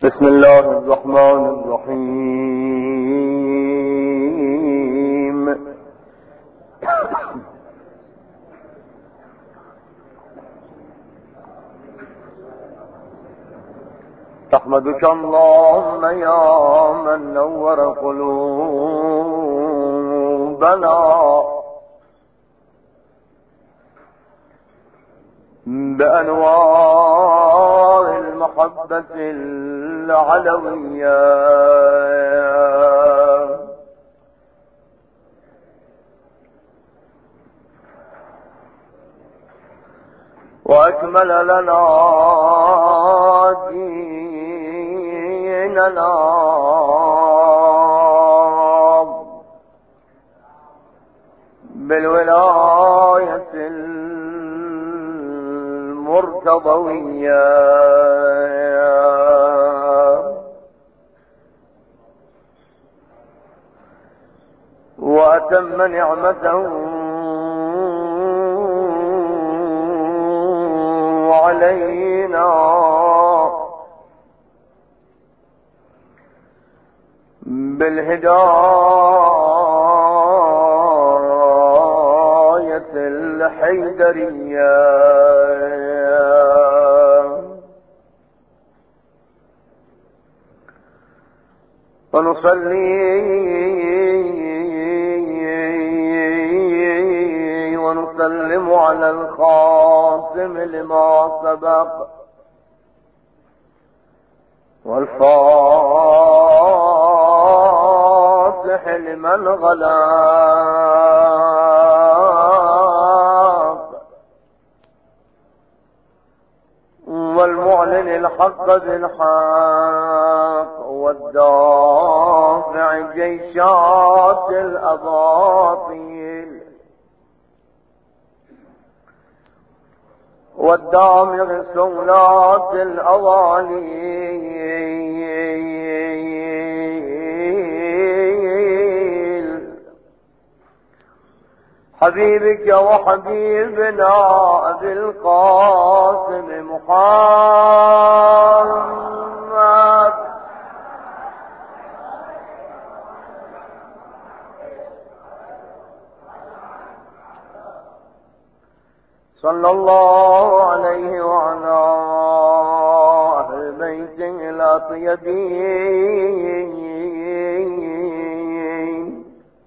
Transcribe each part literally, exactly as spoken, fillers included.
بسم الله الرحمن الرحيم. أحمدك اللهم يا من نور قلوبنا بأنوار المحبة العلوية، وأكمل لنا ديننا بالولاية المرتضوية، وأتم نعمته علينا بالهداية الحيدرية، ونصلي ونسلم على الخاتم لما سبق والفاتح لمن غلق، والمعلن الحق بالحق، والدافع جيشات الأباطيل، والدامغ سولات الأواليل، حبيبك وحبيبنا أبي القاسم محمد صلى الله عليه وعلى أهل بيته الأطيبين،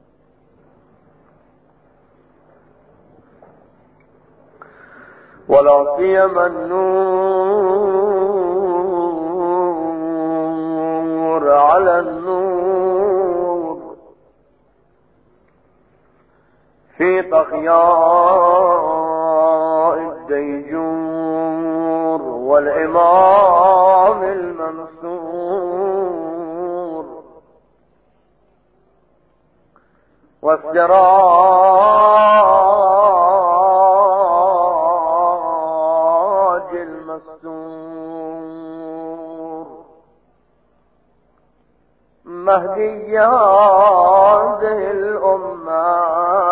ولا سيما النور على النور في طغيان الديجور، والإمام المنصور، والسراج المستور، مهدي هذه الأمة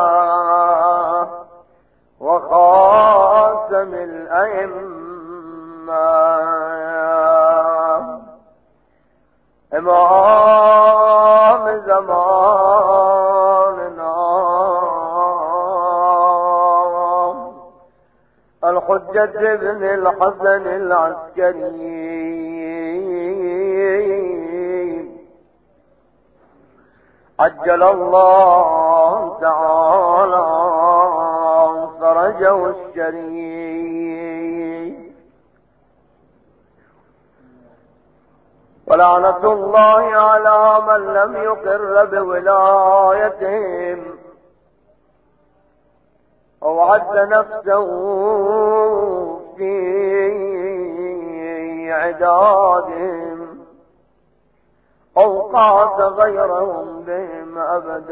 وخاتم الأئمة، إمام زماننا، الحجة ابن الحسن العسكري، عجل الله تعالى فرجه الشريف، ولعنة الله على من لم يقر بولايتهم أو عد نفسه في عدادهم أو قاس غيرهم بهم أبد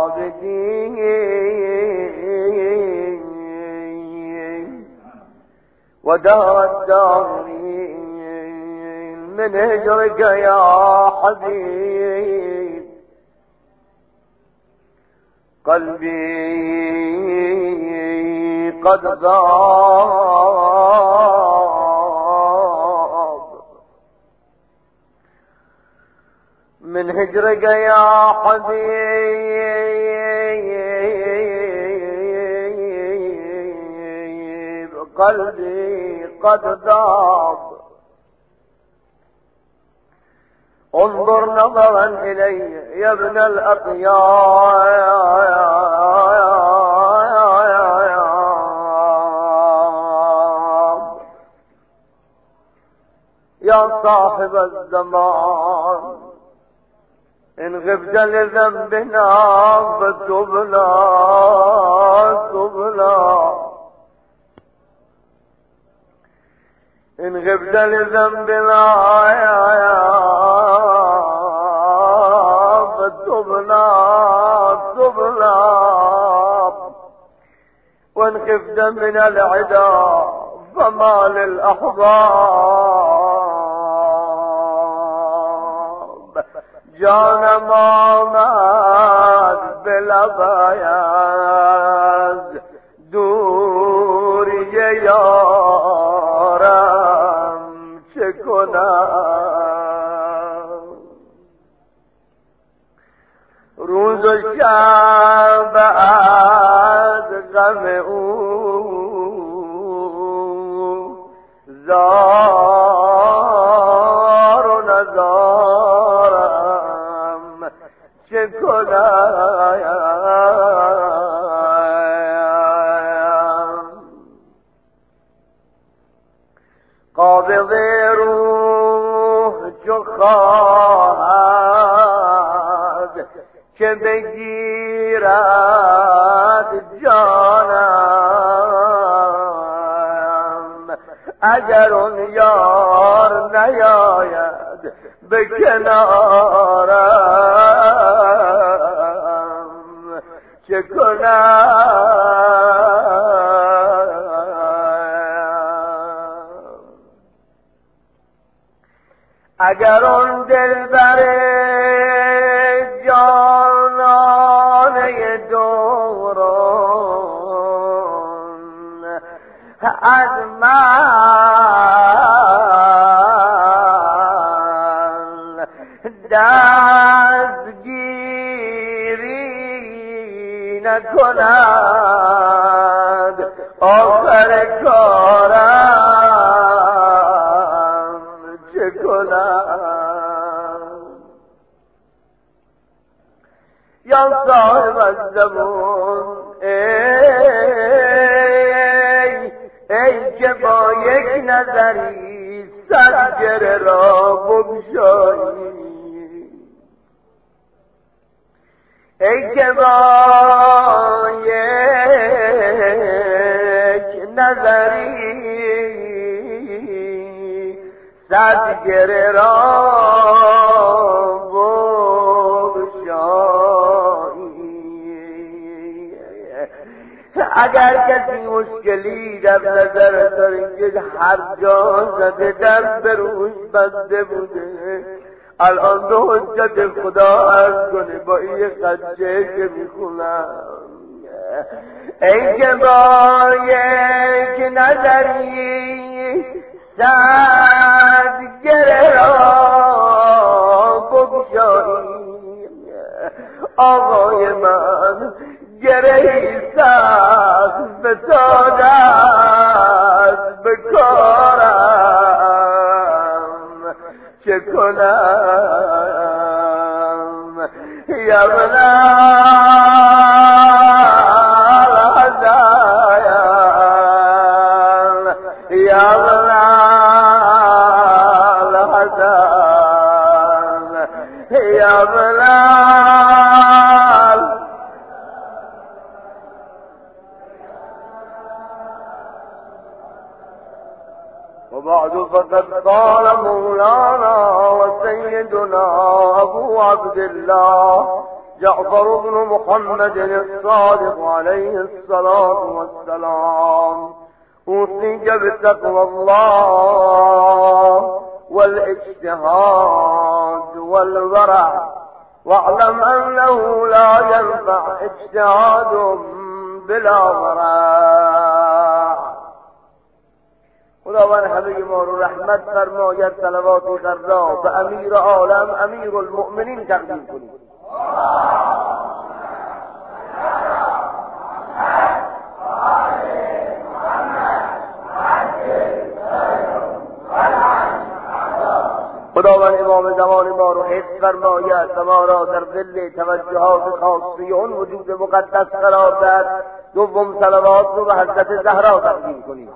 العابدين، ودار الدارين من هجرك يا حبيب، قلبي قد ذاب من هجرك يا حبيب قلبي قد ذاب. انظر نظرا إلي يا ابن الأطياب يا صاحب الزمان. إن غبت لذنبنا فتبنا تبنا، إن غبت لذنبنا فتبنا تبنا، وإن خفت من العدا فما للأحباب. جانا ما مات بلا بياز دوری یارم چه کنم. روز و شب از غم او زار و نزارم چه کنم. قابض روح چو خواهد که بگیرد جانم، اگر اون یار نیاید به کنارم چه کنم. اگر اون دلبر جانانه دوران از من دستگیری نکند آخر کارم چه کنم. یا صاحب الزمان ای ای که با یک نظری صد گره را بگشایی، ای که با یک نظری صد گره را بگشایی. اگر کسی مشکلی در نظر داره که هر جا زده در بروش بسته بوده، الان دو حجت خدا عرض کنه با این خدشه که میخونم. ای که با یک نظری صد گره را بگشایی، آقای من گرهی سخت فتاد است به کارم چه کنم. یا ابن الحسن یا ابن الحسن یا ابن وبعد فقد قال مولانا وسيدنا أبو عبد الله جعفر بن محمد الصادق عليه الصلاة والسلام: أوصيك بتقوى الله والاجتهاد والورع، واعلم أنه لا ينفع اجتهاد بلا ورع. خداوند همه ما رو رحمت فرماید، صلوات غرا به امیر عالم امیر المؤمنین تقدیم کنید. خداوند امام زمان ما رو حفظ فرماید و ما را در ظل توجهات خاصی اون وجود مقدس قرار دهد. دوم صلوات رو به حضرت زهرا تقدیم کنید.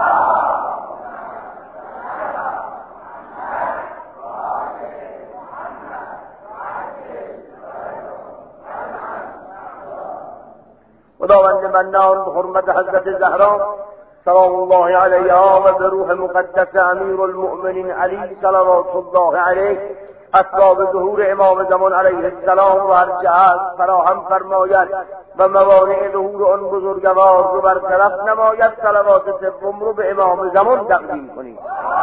خداوند منان به حرمت حضرت زهرا سلام الله علیها و به روح مقدس امیر المؤمنین علی صلوات الله علیه اسباب ظهور امام زمان علیه السلام و هر جهت فراهم فرماید و موانع ظهور آن بزرگوار رو برطرف نماید. صلوات سوم رو به امام زمان تقدیم کنید.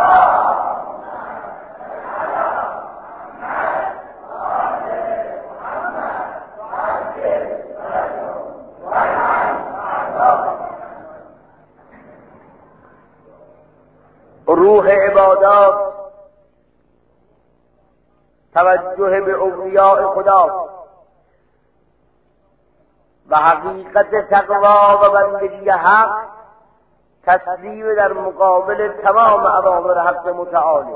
روح عبادات توجه به اولیاء خدا و حقیقت تقوا و بندگی حق تسلیم در مقابل تمام اوامر حق متعالی.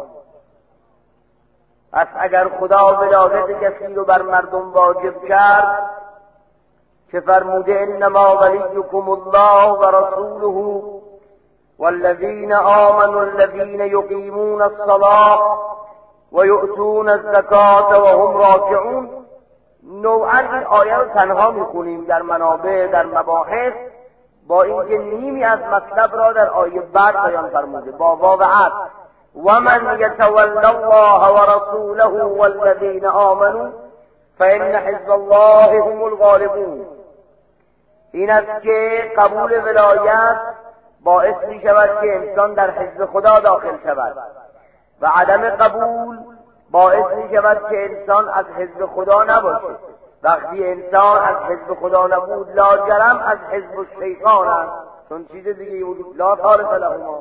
پس اگر خدا ولایت کسی رو بر مردم واجب کرد که فرموده انما ولیکم الله و رسوله والذین آمنوا الذین یقیمون الصلاة و یؤتون الزکاة و هم راکعون، نوعا این آیه رو تنها میخونیم در منابع در مباحث، با اینکه نیمی از مطلب را در آیه بعد بیان فرموده با واو عطف و من یتولی الله و رسوله والذین آمنوا فإن حزب الله هم الغالبون. این است که قبول ولایت باعث می شود که انسان در حزب خدا داخل شود و عدم قبول باعث می شود که انسان از حزب خدا نباشه. وقتی انسان از حزب خدا نبود لاجرم از حزب الشیطان است، چون چیز دیگه وجود لا خالق لهما.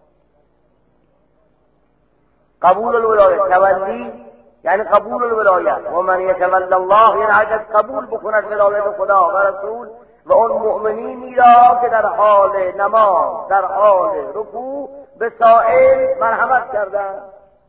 قبول الولایت تولی یعنی قبول الولایت و من یتولی الله یعنی اگر قبول بکند ولایت خدا و رسول و اون مؤمنینی را که در حال نماز در حال رکوع به سائل مرحمت کردن.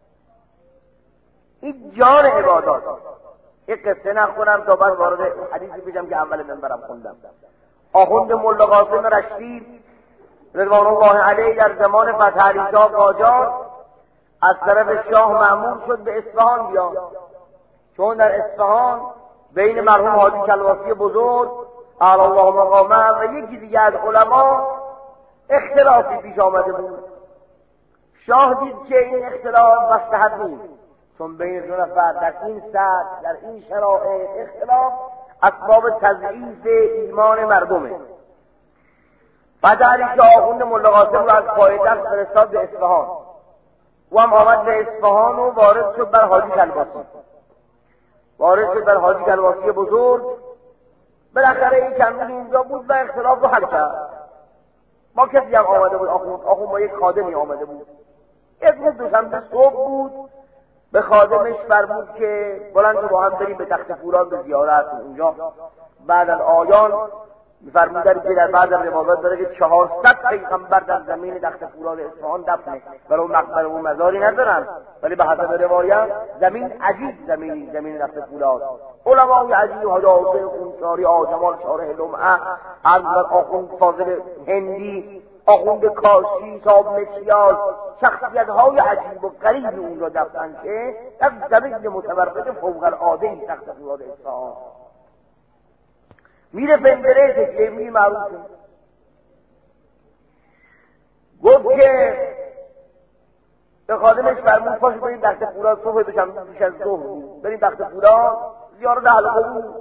این جان عبادات. یک قصه نخونم تا بعد وارد حدیثی بشم که اول منبرم خوندم. آخوند ملا قاسم رشید رضوان الله علیه در زمان فتح علی شاه قاجار از طرف شاه مأمور شد به اصفهان بیاد، چون در اصفهان بین مرحوم حاجی کلواسی بزرگ اعلی الله مقامه و یکی دیگه از علما اختلافی پیش آمده بود. شاه دید که این اختلاف مصلحت نیست، چون بین دو نفر در این سطح در این شرایط اختلاف اسباب تضعیف ایمان مردمه. بعد علی شاه آخوند ملا قاسم رو از پایتخت فرستاد به اصفهان و هم آمد به اصفهان و وارد شد بر حاجی کلواسی وارد شد بر حاجی کلواسی بزرگ. بالاخره این کمون اینجا بود و اختلاف رو حل کرد. ما کسی هم آمده بود، آخوند آخوند با یک خادمی آمده بود. یک روز دوشنبه صبح بود، به خادمش فرمود که بلند با هم بریم به تخت فولاد به زیارت. اونجا بعد از آیان فرمودن که در بعض روایات داره که چهارصد پیغمبر در زمین تخت فولاد اصفهان دفنه، برای مقبره و مزاری ندارن، ولی به حسب روایت زمین عجیب زمین زمین تخت فولاد. علمای عجیب حاجی حسین خونساری، آجمال شارح لمعه، انور آخوند فاضل هندی، آخوند کاشی، صاحب مکیاز، شخصیت های عجیب و غریب اون را دفن که در زمین متبرکه فوق العاده تخت فولاد اصفهان. میره پندره تکلیمی معروفه، گفت که به خادمش فرمود پاشو بریم تخت فولاد، صبح بشم پیش از ظهر بود بریم تخت فولاد زیارت حلقه بود.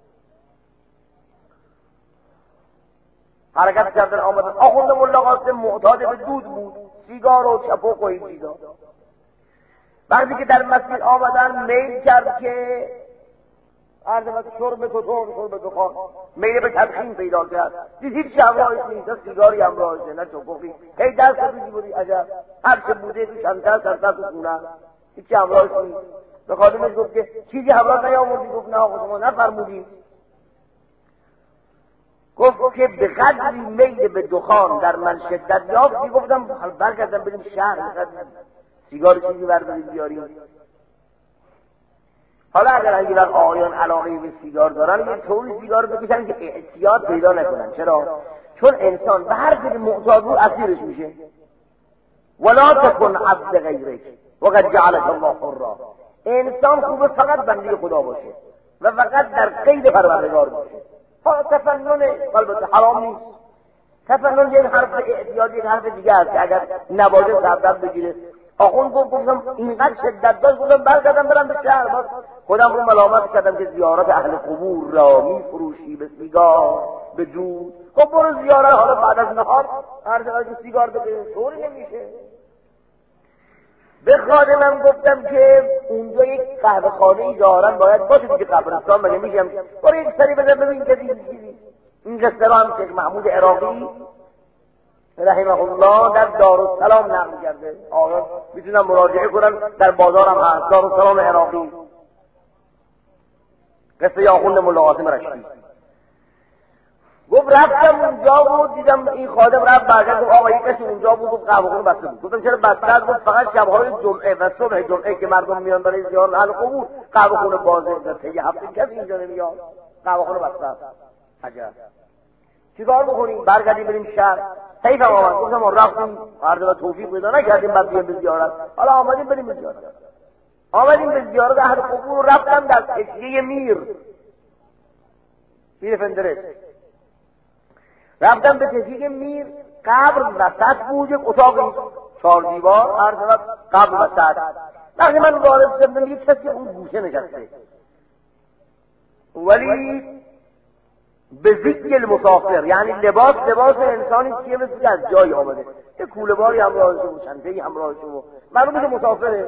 حرکت کردن آمدن. آخوند ملا قاسم معتاد به دود بود، سیگار و چپق و این چیزا. وقتی که در مسجد آمدن میل کرد که عرض وقت شرب توتون شرب دخان میل به تدخین پیدا کرد دید هیچ همراهش نیست، نه سیگاری همراهشه نه چوبوقی، هی دست روزی بودی عجب هر چه بوده تو چندتر چندتر تو خونه هیچ همراهش نیست. به خادمش گفت که چیزی همراه نیاوردی؟ گفت نه آقا شما نفرمودید. گفت که به قدری میل به دخان در من شدت یافتی گفتم برگردم بریم شهر سیگار چیزی بردارید بیاریم. حالا اگر اگه بر آقایان علاقه به سیگار دارن یه طوری سیگار بکشن که احتیاط پیدا نکنن. چرا؟ چون انسان به هر جوری محتاج بود اسیرش میشه. ولا تکن عبد غیرک وقد جعلک الله حرا. انسان خوبه فقط بنده خدا باشه و فقط در قید پروردگار باشه. حالا تفنن البته حرام نیست. تفنن یک حرف احتیاط یک حرف دیگه است که اگر نباشه سبب بگیره. آخوند گفت گفتم اینقدر شدت داشت گفتم برگردم برم به شهر. باز خودم رو ملامت کردم که زیارت اهل قبور را می فروشی به سیگار به دود. خب برو زیارت حالا بعد از نهار هر جایی که سیگار بده طوری نمیشه. به خادمم گفتم که اونجا یک قهوه خانه ای دارن باید باشه دیگه قبرستان مگه میگم برو یک سری بزن ببین که دیگه این قصه رو هم شیخ محمود عراقی رحمه الله در دارالسلام نقل کرده. آقا میتونم مراجعه کنم در بازارم هست دارالسلام عراقی قصه آخوند ملا قاسم رشدی. گفت رفتم اونجا بود دیدم این خادم رفت برگشت گفت آقا یک کسی اونجا بود گفت قهوه خونه بسته بود. گفتم چرا بسته است؟ گفت فقط شب‌های جمعه و صبح جمعه که مردم میان برای زیارت اهل قبور قهوه خونه بازه. در طی هفته کسی اینجا نمیاد قهوه خونه بسته است. عجب چیکار بکنیم؟ برگردیم بریم شهر. حیف آمد گفتم ما رفتیم عرض و توفیق پیدا نکردیم بعد بیایم به زیارت. حالا آمدیم بریم به زیارت. آمدیم به زیارت اهل قبور. رفتم در تکیه میر میر فندرس. رفتم به تکیه میر. قبر وسط بود، یک اتاقی چهار دیوار عرض و قبر وسط. وقتی من وارد شدم یک کسی اون گوشه نشسته ولی به ذکر المسافر، یعنی لباس لباس انسانی که مثل از جای آمده، یه کوله باری همراهش و چندهی همراهش و معلومه که مسافره.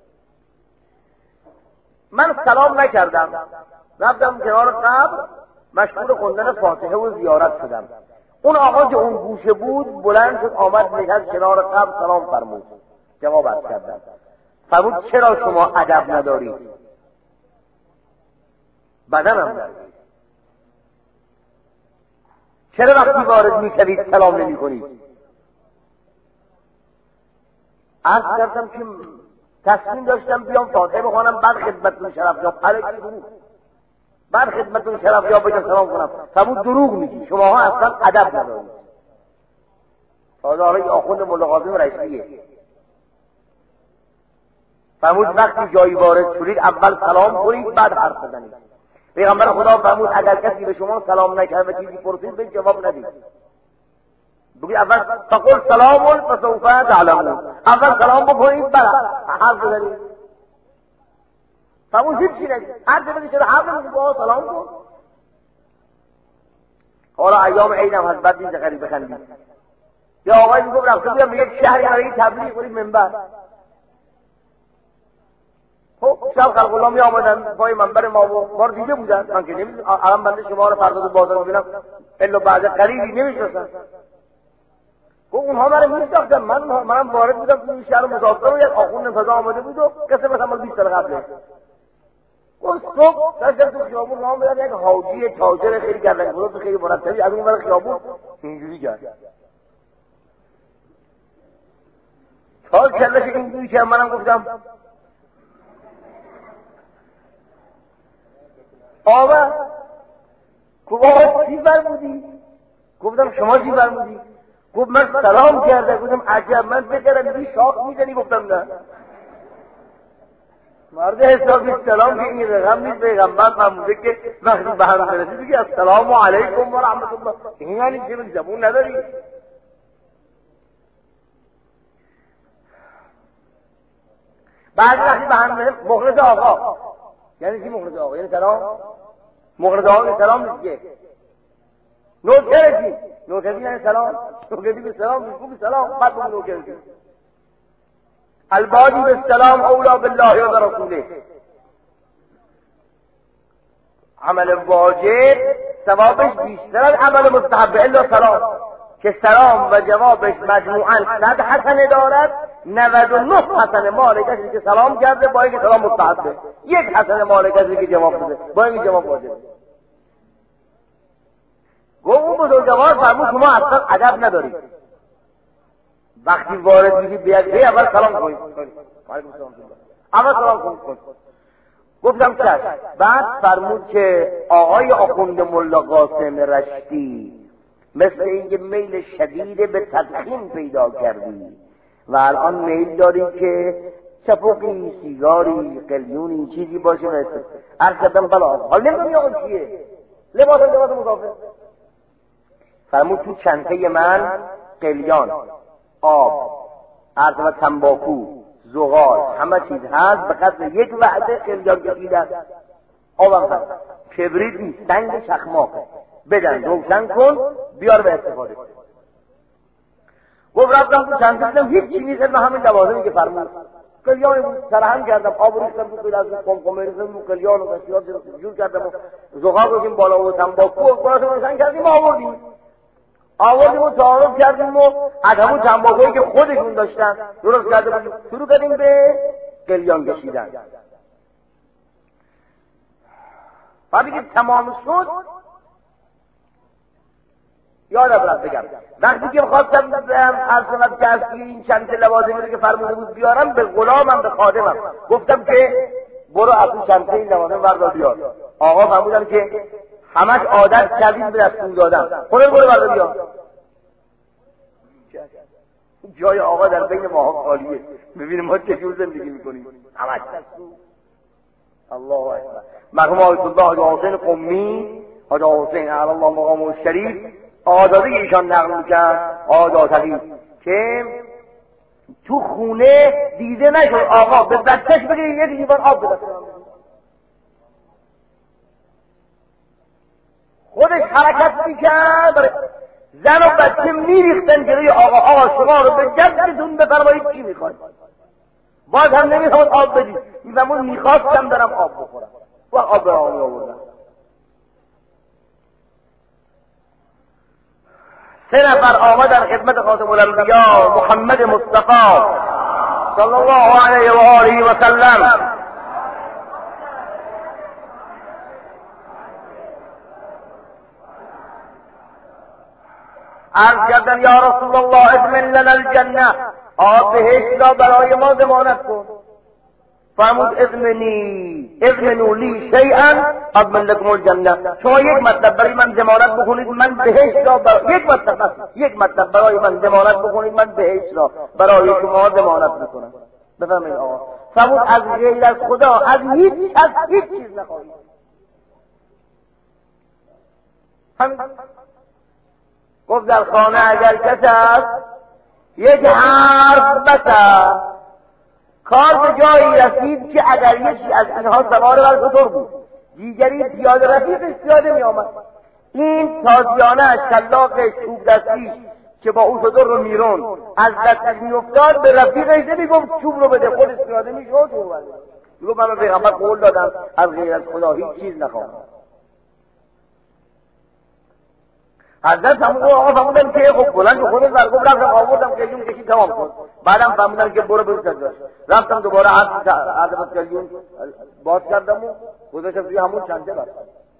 من سلام نکردم، رفتم کنار قبر مشغول خوندن فاتحه و زیارت شدم. اون آقا که اون گوشه بود بلند شد آمد نشست کنار قبر سلام فرمود. جواب عرض کردم. فرمود چرا شما ادب ندارید؟ بدنم دارید. چرا وقتی وارد میشوید سلام نمی کنید؟ عرض کردم که تصمیم داشتم بیام فاتحه بخوانم بعد خدمتتون شرفیاب بعد خدمتتون شرفیاب بگم سلام کنم. فرمود دروغ میگی، شماها اصلا ادب ندارید. حالا آقای آخوند ملا قاسم رشدیه. فرمود وقتی جایی وارد شدید اول سلام کنید بعد حرف بزنید. پیغمبر خدا فرمود اگر کسی به شما سلام نکرد و چیزی پرسید به جواب ندید. بگید اول فقل سلام فسوف تعلمون. اول سلام بکنید بعد حرف بزنید. فرمود هیچی نگید. هر جا بگید چرا حرف نمیزنید با سلام کن. حالا ایام عیدم هست بعد نیست غریب بخندید. یا آقای میگفت رفته بودم به یک شهری برای تبلیغ کنید منبر. خب شب خلق الله می آمدن پای منبر ما و ما رو دیده بودن. من که نمیدونم الان بنده شما رو فردا تو بازار ببینم الا بعد قریبی نمیشناسن. گفت اونها من میشناختن. من منم وارد بودم تو این شهر مسافر و یک آخوند فضا آمده بود و کسی مثلا بیست سال قبله. گفت صبح داشتم تو خیابون راه میرفتم یک حاجی تاجر خیلی گردن گذار خیلی مرتبی از اون ور خیابون اینجوری کرد. تا کلش اینجوری کرد منم گفتم آبا گفت چی فرمودی؟ گفتم شما چی فرمودی؟ گفت من سلام کرده. گفتم عجب من فکر کردم این شاخ میزنی. گفتم نه مرد حسابی سلام که این رقم نیست. پیغمبر فرموده که وقتی به هم برسی بگی السلام علیکم و رحمت الله. این یعنی چه بگی زبون نداری؟ بعد وقتی به هم مخلص آقا یعنی چی مخلص آقا؟ یعنی سلام مخلص آقا سلام نیست که نوکرتی نوکرتی یعنی سلام نوکرتی به سلام خوب سلام بعد بگو نوکرتی. البادی به سلام اولا بالله و رسوله. عمل واجب ثوابش بیشتر از عمل مستحب الا سلام که سلام و جوابش مجموعاً صد حسنه دارد. نود و نه حسنه مال کسی که سلام کرده با اینکه سلام مستحبه، یک حسنه مال کسی که جواب داده با اینکه جواب واجبه. گفت اون بزرگوار فرمود شما اصلا ادب ندارید، وقتی وارد میشید بیاد اول سلام کنید. اول سلام کنید. گفتم چشم. بعد فرمود که آقای آخوند ملا قاسم رشتی مثل اینکه میل شدید به تدخین پیدا کردی و الان میل داری که چپوقی، سیگاری، قلیونی چیزی باشه مثل عرض کردم بلا حال نمیدونی آقا چیه؟ لباس لباس مسافر. فرمود تو چنته من قلیان، آب، عرض و تنباکو، زغال، همه چیز هست به قدر یک وعده قلیان کشیدن. آبم هست، کبریت نیست، سنگ چخماقه، بدن روشن کن بیار به استفاده. گفت رفتم تو چند دیدم هیچ چی نیست الا همین لوازمی که فرمود. قلیان بود سرهم کردم، آب ریختم تو قلیان، از قمقمه ریختم تو قلیان و بسیار جور کردم و زغال گذاشتیم بالا و تنباکو و قراشو روشن کردیم آوردیم. آوردیم و تعارف کردیم و از همون تنباکویی که خودشون داشتن درست کرده بودیم شروع کردیم به قلیان کشیدن. بعدی که تمام شد یادم رفت بگم وقتی که خواستم از سنت دستی این چند لوازمی رو که فرموده بود بیارم به غلامم به خادمم گفتم که برو از اون چند این لوازم بردار بیار. آقا فرمودن که همش عادت کردیم به دستور دادن، خودت برو بردار بیار. جای آقا در بین ماها خالیه، ببینیم ما چجور زندگی میکنیم. همش دستور. الله اکبر. مرحوم آیت الله حاج حسین قمی، حاج حسین اعلی الله مقامه الشریف آزاده ایشان نقل میکرد، آزادی که تو خونه دیده نشد آقا به بچهش بگه یک لیوان آب بده، خودش حرکت میکرد، زن و بچه میریختن جلوی آقا. آقا شما رو به جدتون بفرمایید چی میخواید؟ باز هم نمیخواد آب بدید، میفهمون میخواستم دارم آب بخورم و آب برای آوردم. سه نفر آمدن خدمت خاتم الانبیا محمد مصطفی صلی الله علیه و آله و سلم. عرض کردن یا رسول الله اضمن لنا الجنه، آب بهشت را برای ما ضمانت کن. فرمود اضمنی اضمنوا لی شیئا اضمن لكم الجنه. شما یک مطلب برای من ضمانت بکنید من بهشت را برای یک مطلب بس یک مطلب برای من ضمانت بکنید من بهشت را برای شما ضمانت میکنم. بفرمایید آقا. فرمود از غیر از خدا از هیچ از هیچ چیز نخواهید. همین گفت در خانه اگر کس است یک حرف بس کار به جایی رسید که اگر یکی از اینها سوار بر شتر بود دیگری پیاده رفیقش پیاده می آمد، این تازیانه شلاق چوب دستی که با او شتر رو میرون از دستش می افتاد به رفیقش نمی گفت چوب رو بده، خودش پیاده می شد. میگفت من به پیغمبر قول دادم از غیر از خدا هیچ چیز نخواهم. حضرت همون آقا فهمودن که خب بلند به خودت برگم رفتم آوردم کلیون کشی تمام شد. بعدم فهمودن که برو برو سجاش رفتم دوباره عرض کلیون باز کردم و گذاشتم توی همون چنده بستم.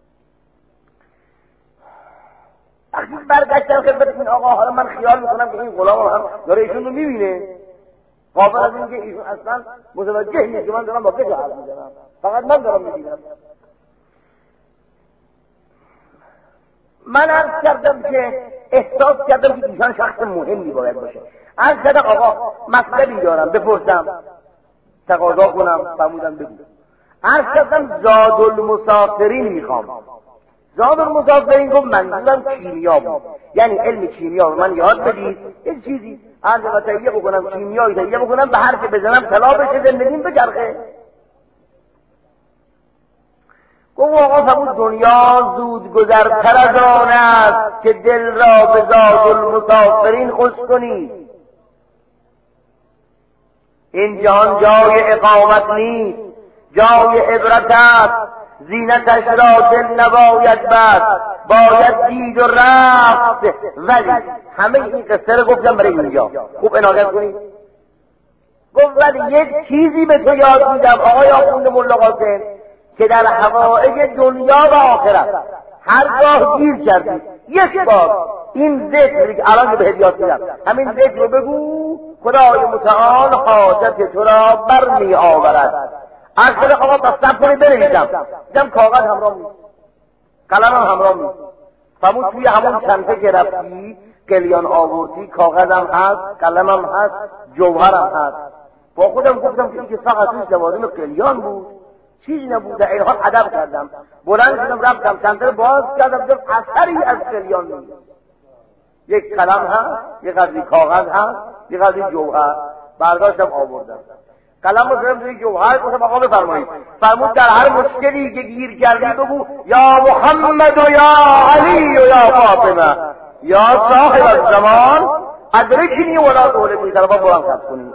وقتی برگشتم خدمت این آقا حالا من خیال میکنم که این غلام هم داره ایشون رو میبینه، غافل از این که ایشون اصلا متوجه نیست که من دارم با کسی حرف میزنم، فقط من دارم میبینم. من عرض کردم که احساس کردم که ایشان شخص مهمی باید باشه. عرض کردم آقا مطلبی دارم بپرسم تقاضا کنم. فرمودن بگو. عرض کردم زاد المسافرین میخوام. زاد المسافرین گفت منظورم کیمیا بود، یعنی علم کیمیا رو من یاد بدید یه چیزی عرض و تهیه بکنم، کیمیایی تهیه بکنم به هر که بزنم طلا بشه زندگیم بچرخه. گفت آقا فرمود دنیا زود گذرتر از آن است که دل را به زاد المسافرین خوش کنی. این جهان جای اقامت نیست، جای عبرت است. زینتش را دل نباید بست، باید دید و رفت. ولی همه این قصه رو گفتم برای اینجا، خوب عنایت کنید. گفت ولی یک چیزی به تو یاد میدم آقای آخوند ملا قاسم که در حوائج دنیا و آخرت هرگاه گیر کردی یک بار این ذکر که الان به هدیات میدم، همین ذکر رو بگو، خدای متعال حاجت تو را برمی آورد. از آقا بس سب کنید بنویسم، دیدم کاغذ همراه نیست، قلم هم همراه نیست. فرمود توی همون چنته که رفتی قلیان آوردی، کاغذم هست، قلمم هست، جوهرم هست. با خودم گفتم که این که فقط توی لوازم قلیان بود، چیزی نبود. در این حال ادب کردم، بلند شدم رفتم چنته رو باز کردم، دیدم اثری از قلیان نیست. یک قلم هست، یک قضیه کاغذ هست، یک قضیه جوهر. برداشتم آوردم، قلم رو زدم توی جوهر، گفتم آقا بفرمایید. فرمود در هر مشکلی که گیر کردی بگو یا محمد و یا علی و یا فاطمه یا صاحب الزمان ادرکنی ولا تهلکنی. طرفا بلند خط کنی.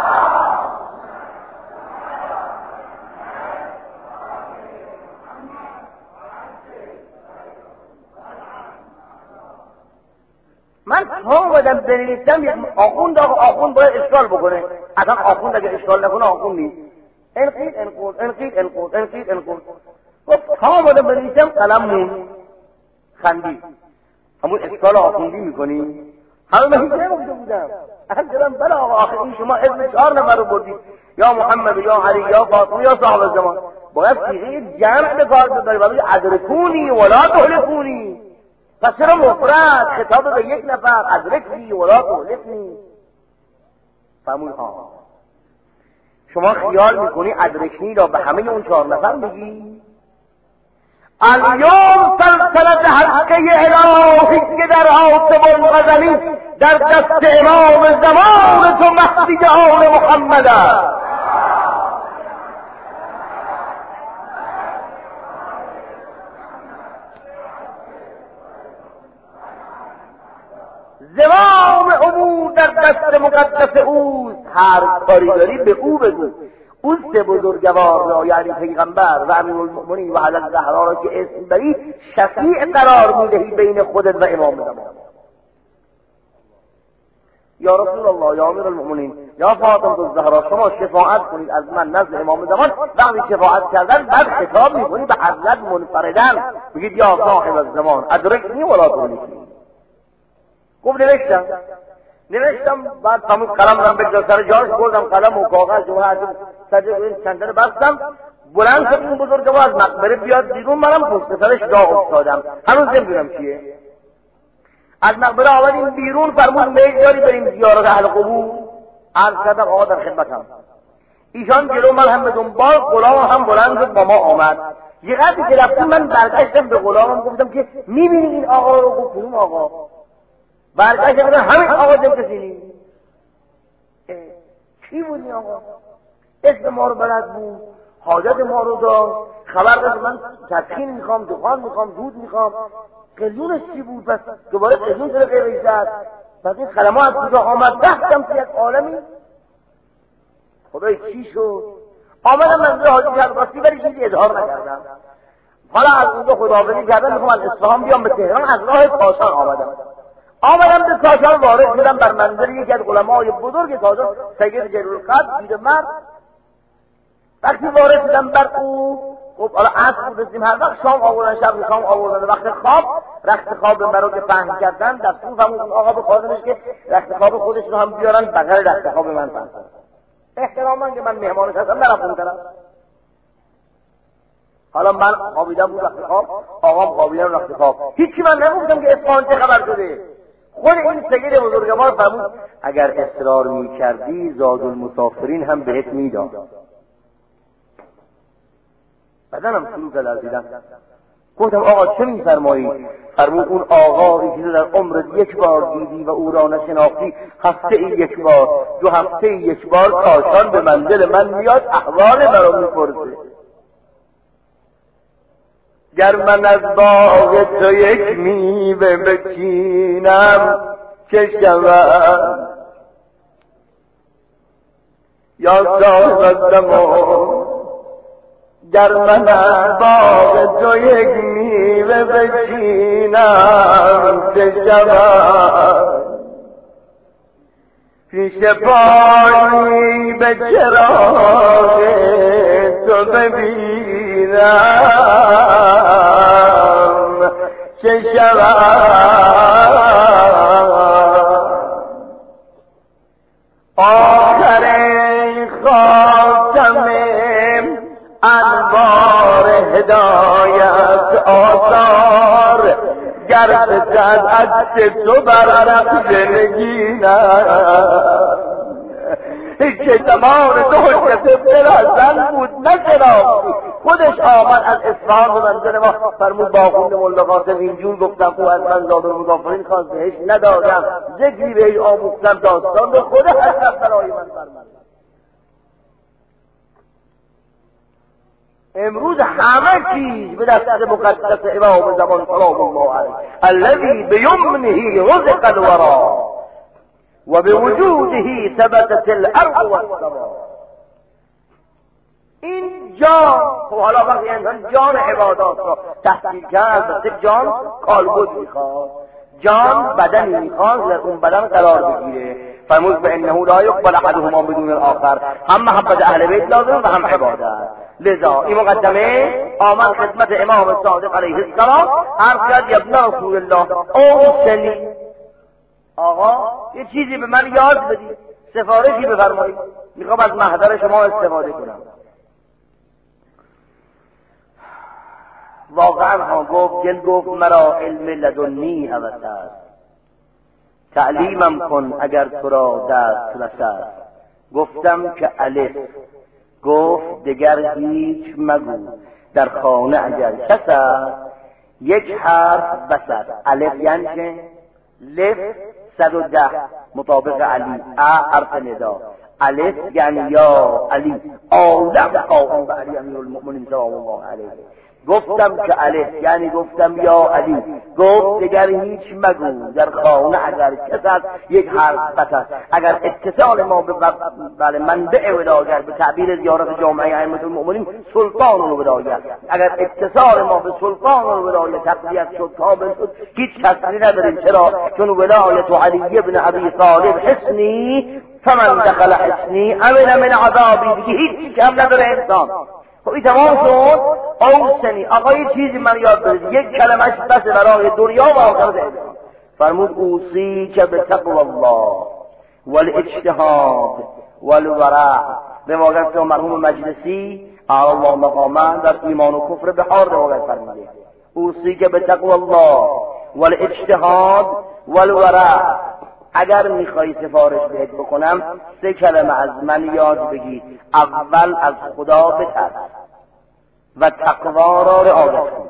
من تا بودم بنویسم یک آخوند آخوند باید اشکال بکنه. اصلا آخوند اگه اشکال نکنه آخوند نیست. انقید انقود انقید انقود انقید انقود. گفت تا بودم بنویسم قلم مون خندید. همون اشکال آخوندی میکنی؟ همه من هیچ نگفته بودم. اصلا دلم بلا آقا آخر این شما اسم چهار نفر رو بردید، یا محمد یا علی یا فاطمه یا صاحب الزمان. باید صیغه جمع به کار ببری، باید ادرکونی ولا تهلکونی. پس چرا مفرد خطاب به یک نفر ادرکنی ولا تهلکنی؟ فرمود ها شما خیال میکنی ادرکنی را به همه اون چهار نفر میگی؟ الیوم سلطنت حقه الهی که در آسمان غزلی در دست امام زمان تو مهدی جهان محمد است. زمام امور در دست مقدس اوست. هر کاری داری به او بگو. اوست بزرگوار را، یعنی پیغمبر و امیرالمؤمنین و حضرت زهرا را که اسم بری شفیع قرار میدهی بین خودت و امام زمان. یا رسول الله، یا امیرالمؤمنین، یا فاطمه الزهرا، شما شفاعت کنید از من نزد امام زمان. وقتی شفاعت کردن بعد خطاب میکنی به حضرت منفردن، میگید یا صاحب الزمان ادرکنی ولا تهلکنی. گفت نوشتم نوشتم بعد تمام قلم رو بگذار سر جاش، بردم قلم و کاغذ و هر سجه این چندر بستم. بلند شد این بزرگوار از مقبره بیاد بیرون، منم پشت سرش جا افتادم، هنوز نمیدونم چیه. از مقبره آمدیم بیرون، فرمود میل داری بریم زیارت اهل قبور؟ عرض کردم آقا در خدمتم. ایشان جلو من هم به دنبال، غلام هم بلند شد با ما آمد. یه قدری که رفتم من برگشتم به غلامم گفتم که میبینی این آقا رو؟ گفت کدوم آقا؟ برگشت بودن همین آقا جمکسینی. کی بود این آقا؟ اسم ما رو بلد بود، حاجت ما رو داشت، خبر داشت من تدخین میخوام، دخان میخوام، دود میخوام. قلیونش چی بود؟ بس دوباره قلیون سر قیقی زد. پس این خلما از کجا آمد؟ دستم تو یک عالمی. خدای چی شد؟ آمدم منزل حاجی کلباسی ولی چیزی اظهار نکردم. حالا از اونجا خداحافظی کردم، میخوام از اصفهان بیام به تهران، از راه کاشان آمدم. آمدم به کاشان وارد شدم بر منزل یکی از علمای بزرگ کاشان، سید جلیل‌القدر پیر مرد. وقتی وارد شدم بر او، خب حالا عصر بودیم، هر وقت شام آوردن، شب شام آوردن، وقت خواب رخت خواب مرا که پهن کردن دستور فرمود آقا به خادمش که رخت خواب خودش رو هم بیارن بغل رخت خواب من پهن کنن. احتراما که من مهمانش هستم نرفتم کردم. حالا من خوابیدم بود رخت خواب، آقام خوابیدن رخت خواب. هیچی من نگفتم که اصفهان چه خبر شده. خود این سید بزرگوار فرمود اگر اصرار می‌کردی زاد المسافرین هم بهت میداد. بدنم شروع کرد لرزیدن. گفتم آقا چه می‌فرمایی؟ فرمود اون آقایی که در عمرت یک بار دیدی و او را نشناختی، هفته ای یک بار، دو هفته ای یک بار کاشان به منزل من میاد، احوال مرا میپرسه. گر من از باغ تو یک میوه بچینم چه شود؟ یا صاحب الزمان گر من از باغ تو یک میوه بچینم چه شود پیش پایی به چراغ تو ببینم چه شود آخر خاتم انوار هدایت آثار گر بزد عکس تو بر رقص نگینم که زمان تو حجت برازن بود نه چرا خودش آمد از اصفهان به منزل ما فرمود با خون ملا قاسم اینجور گفتم او از من زاد المضافرین خواست بهش ندادم ذکری بهش آموختم داستان به خود هستم برای من فرمود. امروز همه چیز به دست مقدس امام زمان سلام الله علیه الذی بیمنه رزق الورا و بوجوده ثبتت الارض والسماء. این جان خب حالا وقتی انسان جان عبادات را تحصیل کرد البته جان کالبد میخواد جان بدنی میخواد در اون بدن قرار بگیره فرمود به انه لا یقبل احدهما بدون الاخر هم محبت اهل بیت لازم و هم عبادت. لذا این مقدمه آمد خدمت امام صادق علیه السلام عرض کرد ابن رسول الله اوصنی آقا یه چیزی به من یاد بدید سفارشی بفرمایید میخوام از محضر شما استفاده کنم. واقعا ها گفت گل گفت مرا علم لدنی هوس است تعلیمم کن اگر تو را دست رسد. گفتم که الف گفت دگر هیچ مگو در خانه اگر کس است یک حرف بس است. الف یعنی چه؟ لف صد و ده مطابق علی ا حرف ندا الف یعنی یا علی عالم قائم به علی امیر المؤمنین سلام الله علیه. گفتم که الف یعنی گفتم یا علی گفت دیگر هیچ مگو در خانه اگر کس است یک حرف بس است. اگر اتصال ما به بله منبع ولایت به تعبیر زیارت جامعه ائمه المؤمنین سلطان الولایت اگر اتصال ما به سلطان الولایت تقویت شد کامل شد هیچ کسری نداریم. چرا؟ چون ولایت علی ابن ابی طالب حسنی فمن دخل حسنی امن من عذابی دیگه هیچ کم نداره انسان. خب این تمام شد. اوصنی آقا یه چیزی من یاد بدید یک کلمش بس برای دنیا و آخرت انسان. فرمود اوصی که به تقوی الله والاجتهاد والورع. روایت مرحوم مجلسی اعلی الله مقامه در ایمان و کفر بحار روایت فرموده اوصی که به تقوی الله والاجتهاد والورع. اگر میخوای سفارش بهت بکنم سه کلمه از من یاد بگیر. اول از خدا بترس و تقوا را رعایت کن.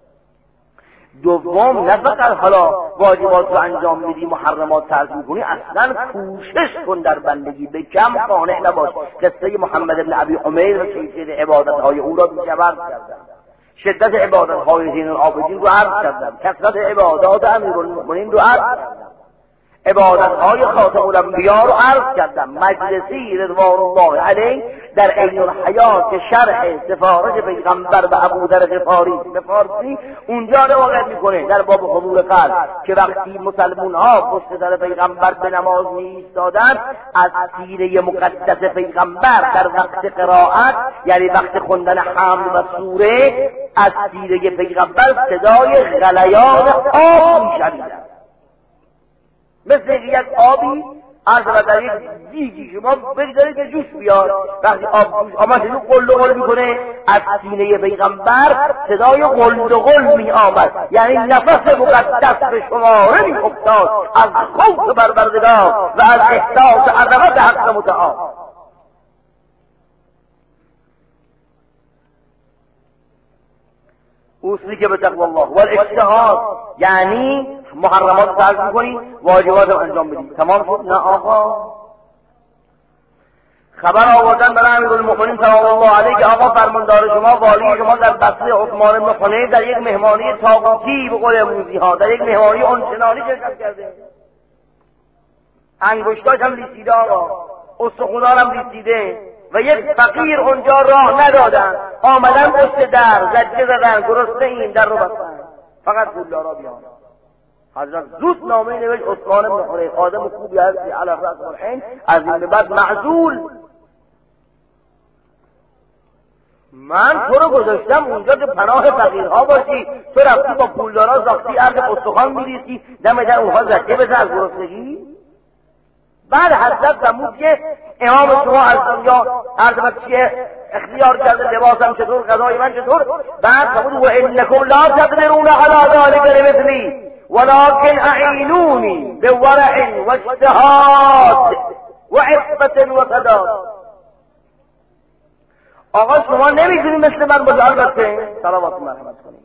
دوم نه فقط حالا واجبات رو انجام میدی محرمات ترک میکنی اصلا کوشش کن در بندگی به کم قانع نباش. قصه محمد بن ابی عمیر و کیفیت عبادت های او را بیشتر کردم شدت عبادت های زین العابدین رو عرض کردم کثرت عبادات امیرالمؤمنین رو عرض کردم عبادت های خاتم الانبیا رو عرض کردم. مجلسی رضوان الله علیه در عین الحیات که شرح سفارش پیغمبر به ابوذر غفاری به فارسی اونجا روایت میکنه در باب حضور قلب که وقتی مسلمون ها پشت سر پیغمبر به نماز میایستادند از سیره مقدس پیغمبر در وقت قرائت یعنی وقت خوندن حمد و سوره از سیره پیغمبر صدای غلیان آب میشنیدند مثل یک آبی از و در یک دیگی شما بگذارید که جوش بیاد وقتی آب جوش آمد اینو قل و قل میکنه از سینه پیغمبر صدای قل و قل می آمد یعنی نفس مقدس به شماره می افتاد از خوف پروردگار و از احساس عظمت حق متعال. اوصی که به تقوی الله والاجتهاد یعنی محرمات ترک میکنی واجبات رو انجام بدی. تمام شد؟ نه آقا خبر آوردن برای امیرالمؤمنین سلام الله علیه که آقا فرماندار شما والی شما در بصره عثمان بن حنیف در یک مهمانی طاغوتی به قول موزی ها در یک مهمانی آنچنانی شرکت کرده انگشتاش هم لیسیده آقا استخونار هم لیسیده و یک فقیر اونجا راه ندادن، آمدن پشت در زجه زدن گرسنه این در رو بستن فقط پولدارا بیان. حضرت زود نامه نوشت عثمان بن حنیف آدم خوبی هستی علی رأس العین، از این به بعد معزول، من تو رو گذاشتم اونجا که پناه فقیرها باشی، تو رفتی با پولدارا ساختی ارد استخوان میریسی دم در اونها زجه بزن از گرسنگی. بعد حضرت فرمود که امام شما از دنیا عرض چیه اختیار کرده، لباسم چطور، غذای من چطور. بعد فرمود و انکم لا تقدرون علی ذلک لمثلی ولكن اعینونی بورع و اجتهاد و عفت و صداق. آقا شما نمیتونی مثل من باشی، البته صلوات و مرحمت کنید.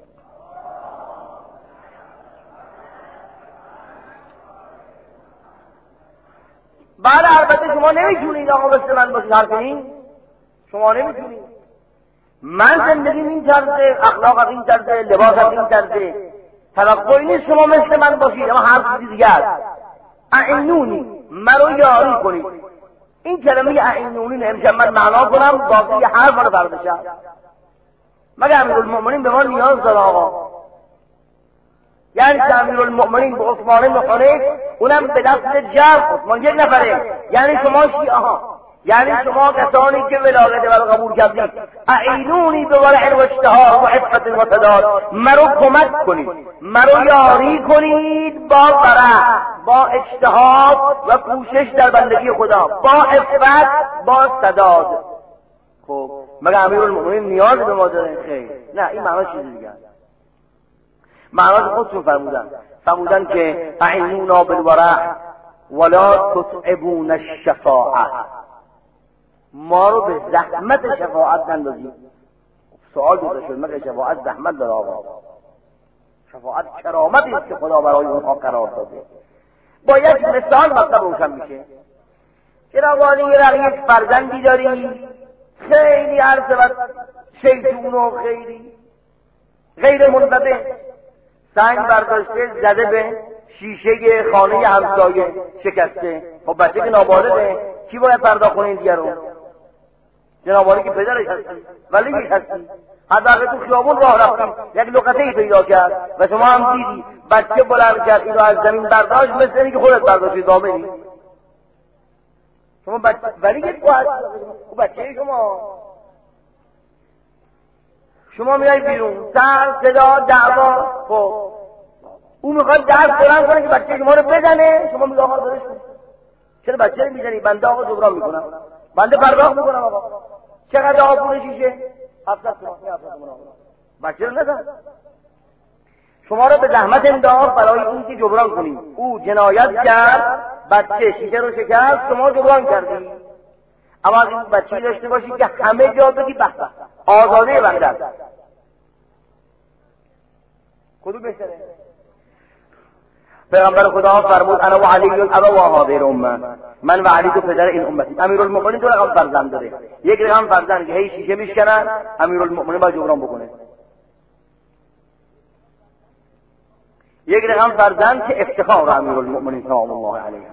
بله البته شما نمیتونید آقا مثل من باشید، هر کنید شما نمیتونید. من زندگیم این طرزه، اخلاق این طرزه، لباس این طرزه، توقعی نیست شما مثل من باشید. اما هر چیزی دیگه است. اعینونی، مرا یاری کنید. این کلمه اعینونی نمیشه من معنا کنم باقی یه حرف رو برداشتم. مگه امیرالمؤمنین به ما نیاز داره آقا؟ یعنی که امیرالمؤمنین به عثمان بن حنیف اونم به دست جمع، عثمان یک نفره، یعنی شما شیعه ها، یعنی شما کسانی که ولایت رو قبول کردید، اعینونی به ورع و اجتهاد و عفت و صداق، مرا کمک کنید، مرا یاری کنید با ورع، با اجتهاد و کوشش در بندگی خدا، با عفت، با صداق. خب مگه امیرالمؤمنین نیاز به ما داره؟ خیر، نه، این معنی چیزی دیگه است. معنی خودشون فرمودن فرمودن که اعینونا بالورع ولا تتعبون الشفاعه، ما رو به زحمت شفاعت نندازید. سوال دوزه شد مگه شفاعت زحمت داره آقا؟ شفاعت کرامتی است که خدا برای اونها قرار داده. با یک مثال مطلب روشن میشه. جناب یه رقیق فرزندی داری خیلی عرض و شیطون و خیلی غیر منضبط، سنگ برداشته زده به شیشه خانه همسایه شکسته. خب بچه که نابالغه کی باید پرداخت کنه این دیگه رو؟ جناب که پدرش هستی ولی یک هستی، حداقل تو خیابون راه رفتیم یک لقطه ای پیدا کرد و شما هم دیدی بچه بلند کرد اینو از زمین برداشت، مثل اینکه خودت برداشتی دامنی شما بچه ولی یک بچه شما شما میای بیرون سر صدا دعوا. خب او میخواد درس بلند کنه که بچه شما رو بزنه، شما میگه آقا درست کن. چرا بچه رو میزنی؟ بنده آقا جبران میکنم، بنده پرداخت میکنم. آقا چقدر آقا پول شیشه؟ هفتاد تومان. بچه رو نزن، شما رو به زحمت انداخت برای این که جبران کنید. او جنایت کرد، بچه شیشه رو شکست، شما جبران کردی. اما از این بچه‌ای داشته باشی که همه جا بگی به به آزاده بنده است. کدوم بهتره؟ پیغمبر خدا فرمود انا و علی الابوا هذه الامه، من و علی تو پدر این امتی. امیرالمؤمنین دو رقم فرزند داره، یک رقم فرزند که هی شیشه میشکنن، امیرالمؤمنین باید جبران بکنه. یک رقم فرزند که افتخار امیرالمؤمنین سلام الله علیه،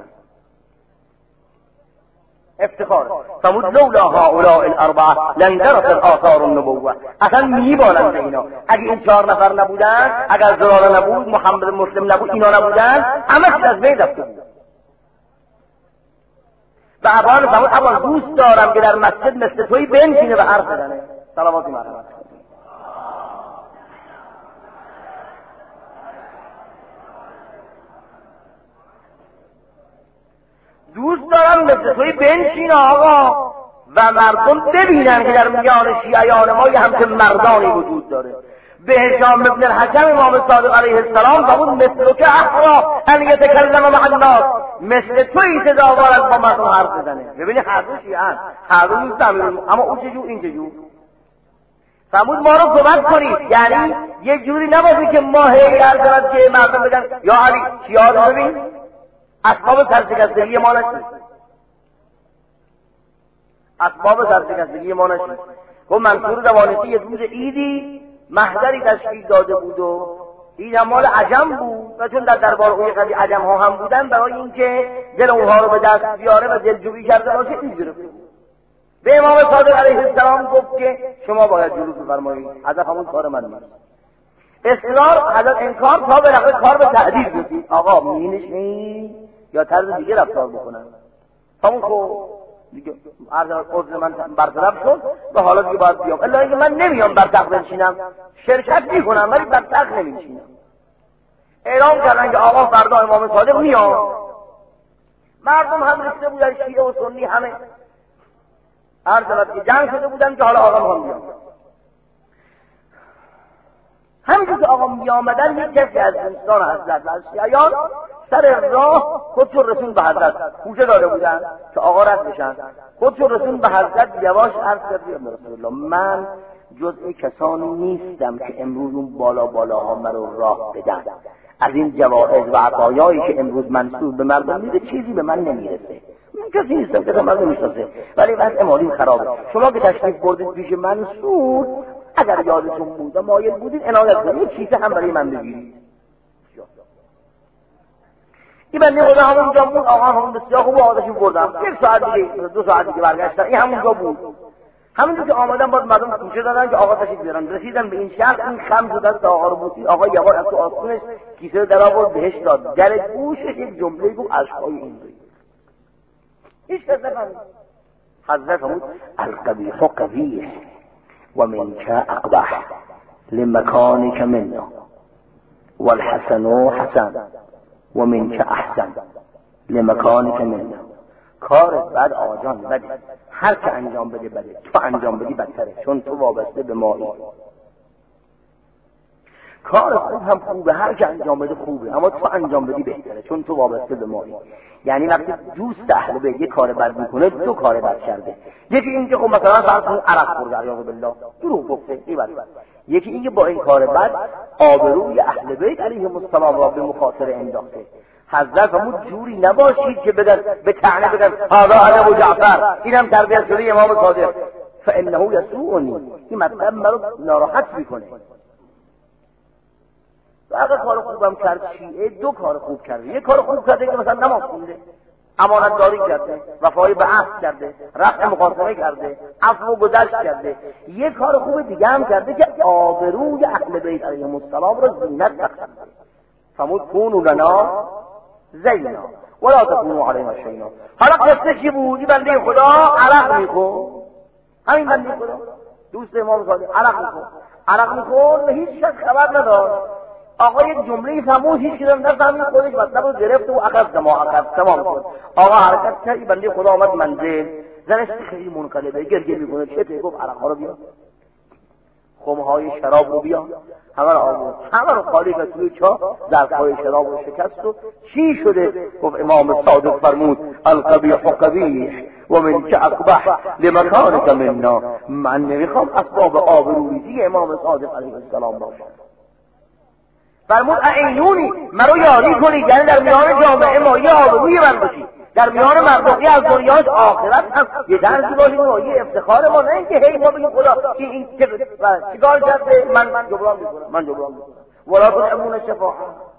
افتخار. فرمود لولا هؤلاء الاربعه لندرت آثار النبوه، اصلا میبالند اینا اگه این چهار نفر نبودن، اگر زراره نبود، محمد مسلم نبود، اینا نبودن، همه چیز از بین رفته بود. و ابان فرمود ابان دوست دارم که در مسجد مثل توی بنشینه و حرف بزنه. صلوات مرحمت. دوست دارم مثل توی بنشین آقا و مردم ببینن که در میان شیعیان ما یه همچه مردانی وجود داره. به هشام ابن الحکم امام صادق علیه السلام فرمود مثل که احرا ان یتکلم مع الناس، مثل توی سزاوار از با مردم حرف بزنه. ببینید هر دو شیعه هر دو دوست دارن، اما اون چجور این چجور. فرمود ما رو کمک کنید، یعنی یه جوری نباشه که ما هی هر طرف که مردم بگن یا علی شیعه رو ببین اسباب سرشکستگی ما نشید، اسباب سرشکستگی ما نشید. خب منصور دوانسی یه روز عیدی محضری تشکیل داده بود و این هم مال عجم بود و چون در دربار اوی قضی عجم ها هم بودن، برای اینکه دل اونها رو به دست بیاره و دلجویی کرده باشه این گرفته بود. به امام صادق علیه السلام گفت که شما باید جلوس بفرمایید، حضرت همون کار من نیست. اصرار حضرت انکار تا بالاخره کار به تعدیل رسید. آقا می‌نشینی یا طرز دیگه رفتار بکنن؟ همون خب دیگه عرض عذر من برطرف شد و حالا دیگه باید بیام. الا اینکه من نمیام بر تخت بنشینم، شرکت میکنم ولی بر تخت نمیشینم. اعلام کردن که آقا فردا امام صادق میاد. مردم هم رسیده بودن، شیعه و سنی همه عرض که جنگ شده بودن که حالا آقا هم میاد. همینجور که آقا می آمدن یک کسی از دوستان حضرت از شیعیان سر راه خودشون رسون به حضرت کوچه داده بودن که آقا رد بشن. خودشون رسون به حضرت یواش عرض کرد رسول الله من جزء کسانی نیستم که امروز اون بالا بالاها مرا راه بدن. از این جوائز و عطایایی که امروز منسوب به مردم میده چیزی به من نمیرسه. من کسی نیستم که مردم میشناسه، ولی وضع مالیم خرابه. شما که تشریف بردید پیش منصور، اگر یادتون بود مایل بودید عنایت کنید کیسه هم برای من بگیرید. این بنده خدا همونجا بود. آقا همون بسیار خوب آدشون بردم. یک ساعت دیگه دو ساعت دیگه برگشتن. این همونجا بود. همونجا که آمدن باز مردم کوچه دادن که آقا تشریف بیارن. رسیدن به این شخص، این خم شد دست آقا رو بوسید. آقا یواش از تو آستونش کیسه رو در آورد بهش داد. در گوشش یک جمله گفت اشکای این دوی. هیچ کس نفهمید. حضرت فرمود القبیح قبیح و منک اقبح لمکانک منا والحسن حسن و منک احسن لمکانک منا. کار بعد آجان بده، هر که انجام بده بده، تو انجام بدی بدتره چون تو وابسته به مایی. کار خوب هم خوبه، هر که انجام بده خوبه، اما تو انجام بدی بهتره چون تو وابسته به مایی. یعنی وقتی دوست اهل بیت یک کار بد میکنه دو کار بد کرده. یکی اینکه خب مثلا فرض کن عرق خورد عیاذ بالله دروغ گفته این بد. یکی اینکه با این کار بد آبروی اهل بیت علیهم السلام را به مخاطره انداخته. حضرت فرمود جوری نباشید که بگن به طعنه بگن هذا ادب و جعفر، اینم تربیت شده امام صادق، فانه یسوءنی، این مطلب مرا ناراحت میکنه. اگر کار خوبم کرد شیعه دو کار خوب کرده. یک کار خوب کرده که مثلا نماز خونده، امانت داری کرده، وفای به عهد کرده، رفع مخاصمه کرده، عفو و گذشت کرده. یک کار خوب دیگه هم کرده که آبروی اهل بیت علیهم السلام را زینت بخشیده. فرمود کونوا لنا زینا ولا تکونوا علینا شینا. حالا قصه چی بود؟ این بنده خدا عرق میخورد، همین بنده خدا دوست امام صادق عرق میخورد، عرق میخورد و هیچ کس خبر نداشت. آقا یک جمله فرمود هیچ کس نفهمید، خودش مطلب رو گرفت و اخذ ما اخذ تمام شد. آقا حرکت کرد، این بنده خدا آمد منزل، زنش خیلی منقلبه گریه میکنه. چه ته؟ گفت عرق ها رو بیا، خمهای شراب رو بیا، همه رو آورد، همه رو خالی کرد توی چاه، ظرفهای شراب رو شکست و چی شده؟ گفت امام صادق فرمود القبیح قبیح و منک اقبح لمکانک منا. من نمیخوام اسباب آبروریزی امام صادق علیه السلام باشم. فرمود اعینونی، مرا یاری کنید، یعنی در میان جامعه ما یه آبروی من باشید، در میان مردمی از دنیاش آخرت هم یه درسی باشید و یه افتخار ما، نه اینکه هی ما بگیم خدا این این چیکار کرده من من جبران میکنم من جبران میکنم. ولا تحبون الشفاعه.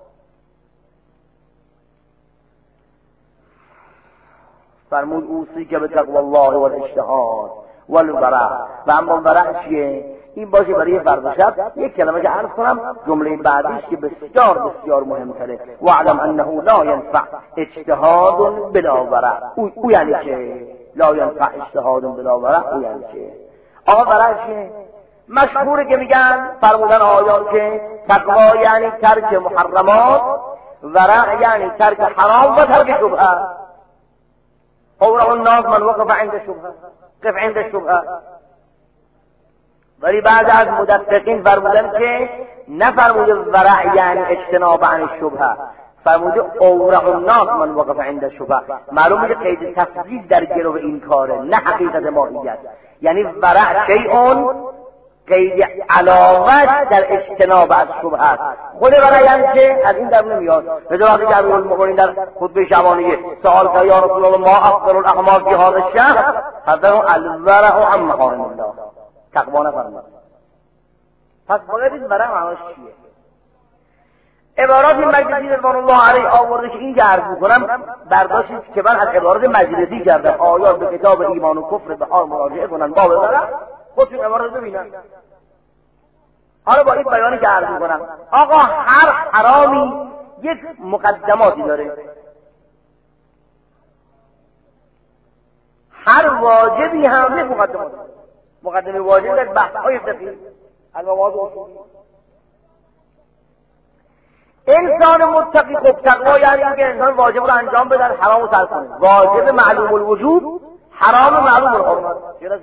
فرمود اوصی که به تقوی الله و الاجتهاد و الورع. و اما ورع چیه؟ این باشه برای فردا شب یک کلمه که عرض کنم، جمله بعدیش که بسیار بسیار مهمتره. و علم انه لا ینفع اجتهاد بلا ورع. او, او یعنی چه؟ لا ینفع اجتهاد بلا ورع او یعنی چه؟ آقا ورع چیه؟ مشهوره که میگن فرمودن آیان که تقوا یعنی ترک محرمات، ورع یعنی ترک حرام و ترک شبهه. اورع الناس من وقف عند شبهه، قف عند شبهه. ولی بعد از مدققین فرمودن که نفرموده ورع یعنی اجتناب عن الشبهه، فرموده اورع الناس من وقف عند شبهه. معلومه که قید تفضیل در گرو این کاره، نه حقیقت ماهیت. یعنی ورع شیء قید علاوه در اجتناب از شبهه. خود ورع یعنی که از این در نمیاد. لذا وقتی که امیرالمؤمنین در خطبه شبانیه سوال کرد یا رسول الله ما افضل الاعمال فی هذا الشهر؟ حضرت الورع عن محارم الله. تقوا نفرمود. پس باید این ورع معناش چیه؟ عبارات مجلسی رضوان الله علیه آورده که این که عرض میکنم برداشتی که من از عبارات مجلسی کرده. آیات به کتاب ایمان و کفر به حال مراجعه کنن با بذارن خودشون عبارات ببینن. حالا با این بیانی که عرض میکنم، آقا هر حرامی یک مقدماتی داره، هر واجبی هم یک مقدمات داره. مقدمه واجب در بحث‌های فقهی المواد اصولی. انسان متقی خب تقوا یعنی اینکه انسان واجب رو انجام بده، حرام رو ترک کنه. واجب معلوم الوجوب، حرام معلوم الحرمت.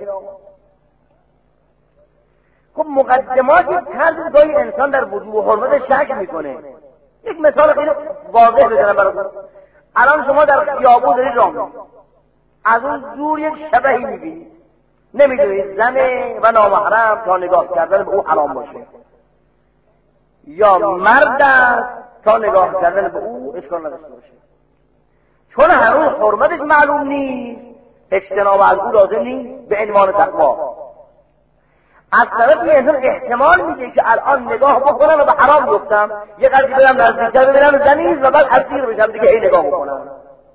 خب مقدمات طرز گاهی انسان در وجوب و حرمت شک میکنه. یک مثال خیلی واضح بزنم براتون. الان شما در خیابون دارید راه میرید، از اون دور یک شبحی میبینید، نمیدونید زنه و نامحرم تا نگاه کردن به او حرام باشه، یا مرد است تا نگاه کردن به او اشکال نداشته باشه. چون هنوز حرمتش معلوم نیست، اجتناب از او لازم نیست به عنوان تقوا. از طرفی انسان احتمال میده که الان نگاه بکنم و به حرام گفتم، یه قضیه برم نزدیکتر ببینم زنیست و بعد اسیر بشم دیگه این نگاه بکنم.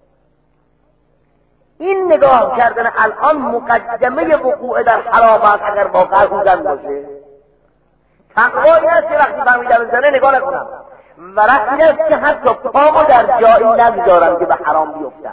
این نگاه کردن الان مقدمه وقوع در حرام است اگر واقعا او زن باشه. تقوا این است که وقتی فهمیدم زنه نگاه نکنم، ورع این است که حتی پامو در جایی نگذارم که به حرام بیفتم.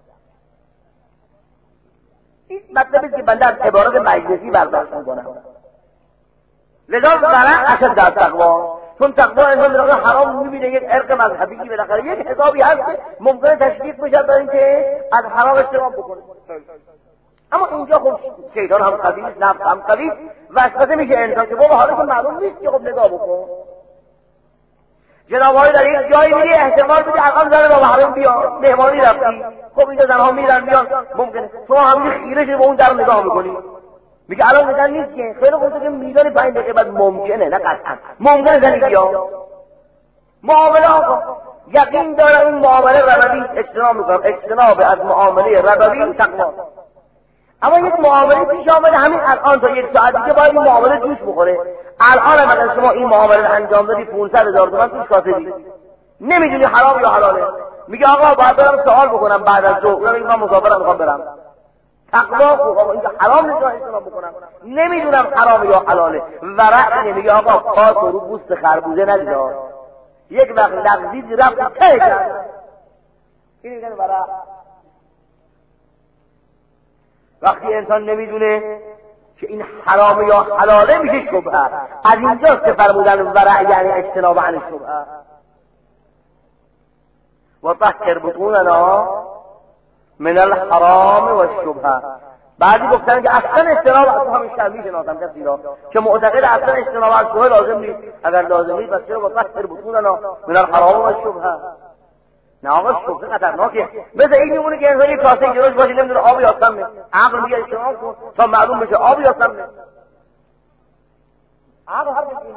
این مطلبی که بنده از عبارات مجلسی برداشت میکنم. لذا ورع اشد در تقوا، چون تقوا انسان در حرام میبینه یک عرق مذهبی که بالاخره یک حسابی هست که ممکنه تشویق بشه برای اینکه از حرام اجتناب بکنه. اما اینجا خب شیطان هم قوی، نفس هم قوی، وسوسه میشه انسان که بابا حالا که معلوم نیست که خب نگاه بکن. جناب آقای در یک جایی میری احتمال بده الان زن با حرام بیا، مهمانی رفتی، خب اینجا زنها میرن میان، ممکنه تو هم خیره شده به اون در نگاه میکنی، میگه الان زن نیست که خیلی خوب که میدانی پنج دقیقه بعد ممکنه، نه قطعا ممکنه زنی بیا. معامله آقا یقین دارم این معامله ربوی اجتناب میکنم، اجتناب از معامله ربوی تقوا. اما یک معامله پیش آمده همین الان تا یک ساعت دیگه باید این معامله جوش بخوره. الان اگر شما این معامله رو انجام دادی پانصد هزار تومان توش کاسبی، نمیدونی حرام یا حلاله، میگه آقا باید برم سوال بکنم بعد از ظهر، میگم من مسافرم میخوام برم. تقوا خوب آقا اینجا حرام نیست اجتناب بکنم، نمیدونم حرام یا حلاله، ورع نمیگه آقا پاس رو پوست خربوزه نگذار، یک وقت لغزید رفت ته کرد. این میگن ورع. وقتی انسان نمیدونه که این حرام یا حلاله میشه شبهه، از اینجاست که فرمودن ورع یعنی اجتناب عن الشبهه. و طهر بطوننا من الحرام و الشبهه. بعضی گفتن که اصلا اجتناب از همین شرمی شناسم کسی را که معتقد اصلا اجتناب از شبهه لازم نیست، اگر لازم نیست پس چرا و طهر بطوننا من الحرام و الشبهه؟ نه آقا شبهه خطرناکه. مثل این میمونه که انسان یک کاسه گروش باشه نمیدونه آب یا سمه، عقل میگه اجتناب کن تا معلوم بشه آب یا سمه. عقل هر چیزی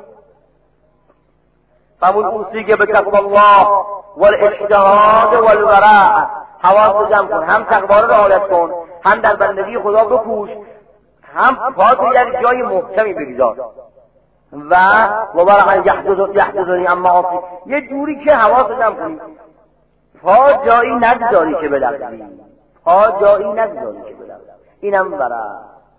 فمون اوصی که به تقوی الله والاجتهاد والورع، حواس جمع کن، هم تقوا رو رعایت کن، هم در بندگی خدا بکوش، هم پات در جای محکمی بگذار و وبرع یحدث یحدثنی اما آفی، یه جوری که حواس جمع کنی، پا جایی نگذاری که بلغزی، پا جایی نگذاری که بلغزی. اینم ورع.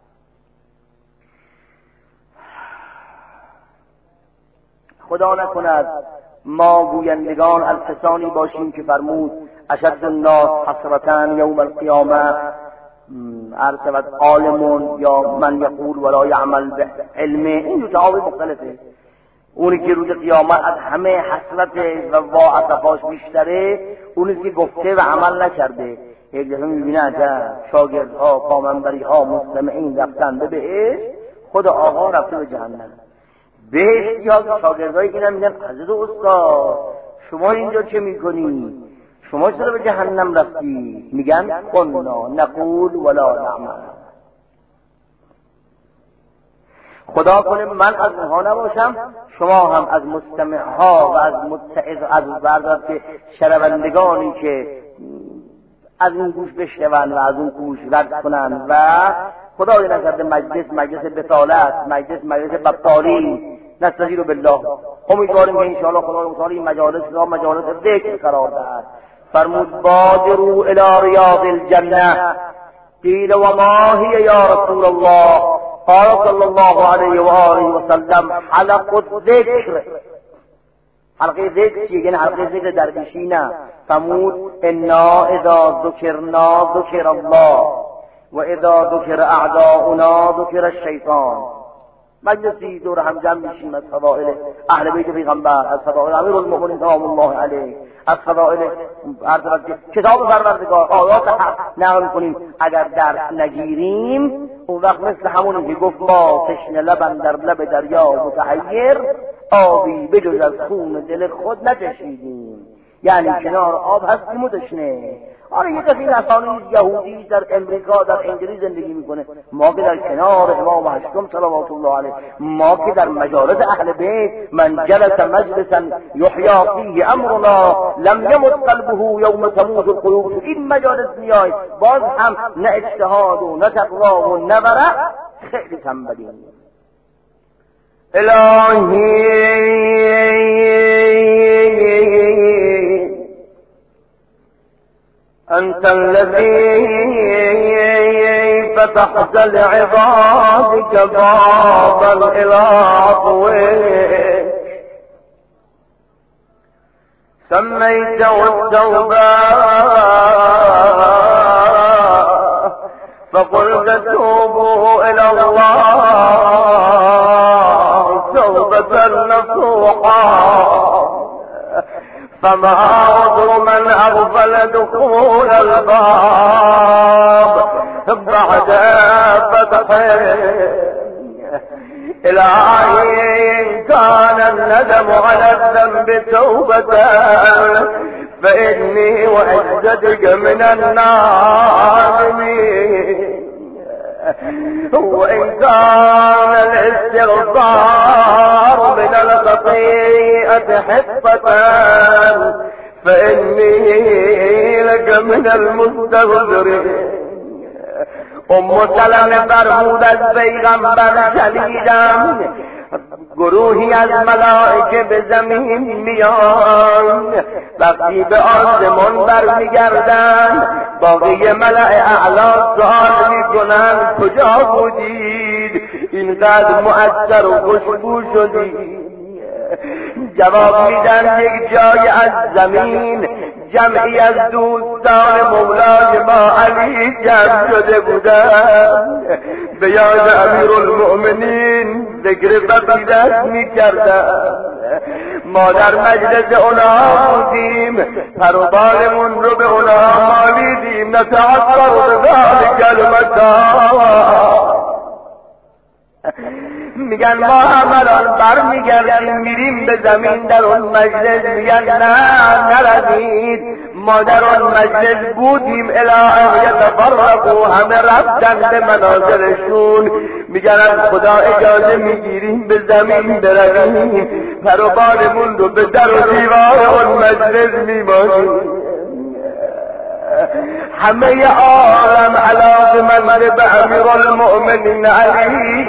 خدا نکند ما گویندگان از کسانی باشیم که فرمود اشد الناس حسرة یوم القیامه ارسلت عالمون یا من یقول ولا یعمل به علمه. این دو تعابیر مختلفه. اونی که روز قیامت از همه حسرت و واعتفاش بیشتره اونی که گفته و عمل نکرده. یک دفعه میبینه عجب شاگردها پامنبریها مستمعین رفتن به بهشت، خود آقا رفته به جهنم. بهشت یا شاگردایی که نمیدن حضرت استاد شما اینجا چه میکنی؟ شما چرا به جهنم رفتی؟ میگن قلنا نقول ولا نعمل. خدا کنه من از اونها نباشم، شما هم از مستمعها و از متعظ از برداشت که شنوندگانی که از این گوش بشنون و از اون گوش رد کنن و خدای نکرده مجلس مجلس بطالت، مجلس مجلس بطالی، نستجیر بالله. امیدواریم که انشاءالله خدا متعال این مجالس را مجالس ذکر قرار دهد. فرمود بادروا الی ریاض الجنه. قیل و ما هی یا رسول الله؟ قال صلی الله علیه و آله و سلم حلق الذکر. حلقه ذکر چیه؟ یعنی حلقه ذکر درویشی نه. فرمود انا اذا ذکرنا ذکر الله و اذا ذکر اعداؤنا ذکر الشیطان. مجلسی دور هم جمع میشیم از فضائل اهل بیت پیغمبر، از فضائل امیر المؤمنین سلام الله علیه، از فضائل کتاب پروردگار، آیات حق نقل کنیم. اگر درس نگیریم اون وقت مثل همونی که گفت ما تشنه لبن در لب دریا متحیر، آبی بجز از خون دل خود نچشیدیم. یعنی کنار آب هستیم و تشنه. آره یک از این اساطیر یهودی در امریکا در انگلیس زندگی میکنه، ما که در کنار امام هشتم صلوات الله علیه، ما که در مجالس اهل بیت من جلس مجلسا یحیی فیه امرنا لم یمت قلبه یوم تموت القلوب. تو این مجالس میای باز هم نه اجتهاد و نه تقوا و نه ورع، خیلی تنبلیم. الهی أنت الذي فتحت لعبادك بابا إلى عفوك، سميته التوبة فقلت توبوا إلى الله توبة نصوحا. فما عذر من أغفل دخول الباب بعد فتحه. إلهي إن كان الندم على الذنب توبة فإني وعزتك من النادمين، وإن كان الاستغفار من الخطيئة حفة فإني لك من المستغفرين. ام سلمة فرمود از پیغمبر شنیدم گروهی از ملائکه به زمین میان، وقتی به آسمان برمیگردند باقی ملأ اعلی سؤال میکنند کجا بودید اینقدر مؤثر و خوشبو شدید؟ جواب میدن یک جای از زمین جمعی از دوستان مولای ما علی جمع شده بودن، به یاد امیر المؤمنین ذکر فضیلت میکردن. ما در مجلس اونها بودیم، پر و بالمون رو به اونها مالیدیم، نتعصر به ذلک المکان. میگن ما همران بر میگردیم میریم به زمین در اون مجلس، میگن نه نروید، ما در اون مجلس بودیم الی یتفرقوا، همه رفتن به منازلشون. میگن از خدا اجازه میگیریم به زمین برویم، پر و بالمون رو به در و دیوار اون مجلس میمانیم. همه عالم علاقمند به امیر المؤمنین علی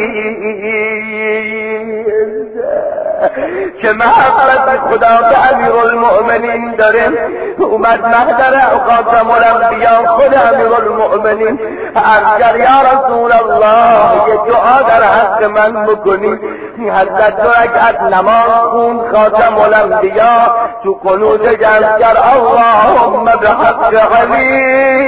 که محبت خدا به امیر المؤمنین داره. اومد محضر خاتم الانبیا خود امیر المؤمنین، اگر یا رسول الله یه دعا در حق من بکنی. حضرت دو رکعت نماز خون، خاتم الانبیا تو قنوت جمع کرد اللهم بحق علی